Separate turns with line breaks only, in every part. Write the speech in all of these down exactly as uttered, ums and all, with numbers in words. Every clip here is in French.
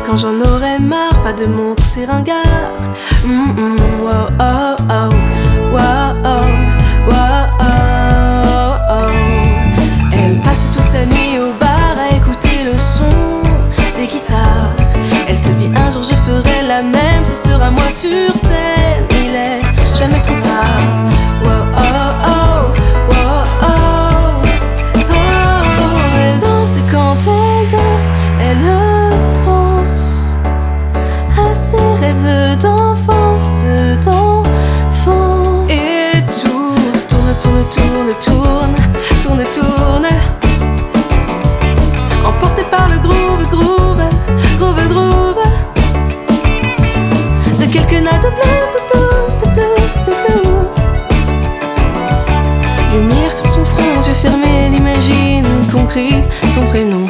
quand j'en aurais marre, pas de montre, c'est ringard. mm -mm, wow, oh, oh, wow, oh, wow, oh, oh. Elle passe toute sa nuit au bar à écouter le son des guitares. Elle se dit un jour je ferai la même, ce sera moi sur scène. Il est jamais trop tard. Wow, oh, oh, wow, oh, oh. Elle danse et quand elle danse, elle pense à ses rêves d'enfance, d'enfance. Et tout tourne, tourne, tourne, tourne, tourne, tourne, emporté par le groove, groove, groove, groove, de quelques notes de blues, de blues, de blues, de blues. Lumière sur son front, yeux fermés, elle imagine qu'on crie son prénom.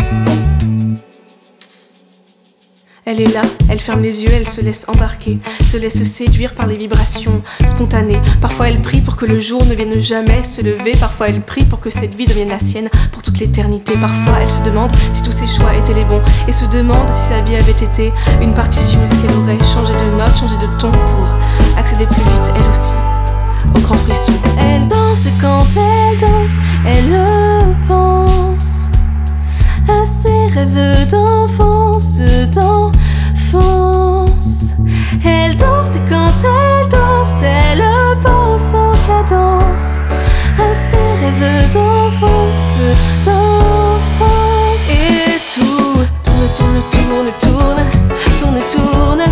Elle est là, elle ferme les yeux, elle se laisse embarquer, se laisse séduire par les vibrations spontanées. Parfois elle prie pour que le jour ne vienne jamais se lever. Parfois elle prie pour que cette vie devienne la sienne pour toute l'éternité. Parfois elle se demande si tous ses choix étaient les bons, et se demande si sa vie avait été une partition. Est-ce qu'elle aurait changé de note, changé de ton pour accéder plus vite, elle aussi, au grand frisson. Elle danse et quand elle danse, elle pense à ses rêves d'enfance, d'enfance. Elle danse et quand elle danse, elle pense en cadence à ses rêves d'enfance, d'enfance. Et tout tourne, tourne, tourne, tourne, tourne, tourne,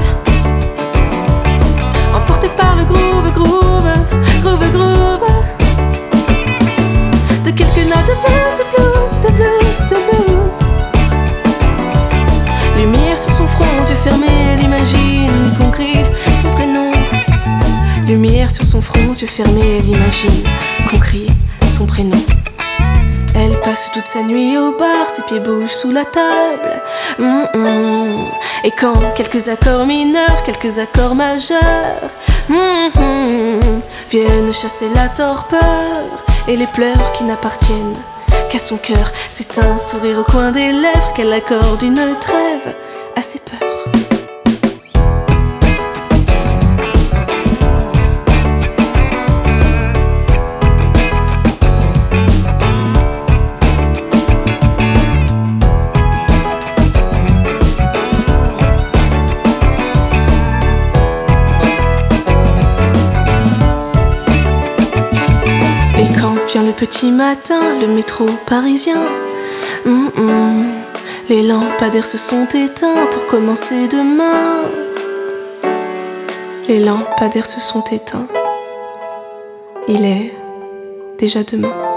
emporté par le groove, groove, groove, groove, de quelques notes de blues, de blues, de blues, de blues. Lumière sur son front, yeux fermés, elle imagine qu'on crie son prénom. Lumière sur son front, yeux fermés, elle imagine qu'on crie son prénom. Elle passe toute sa nuit au bar, ses pieds bougent sous la table. mm -mm. Et quand quelques accords mineurs, quelques accords majeurs mm -mm, viennent chasser la torpeur et les pleurs qui n'appartiennent qu'à son cœur, c'est un sourire au coin des lèvres qu'elle accorde une trêve à ses peurs. Vient le petit matin, le métro parisien. mm -mm. Les lampadaires se sont éteints pour commencer demain. Les lampadaires se sont éteints. Il est déjà demain.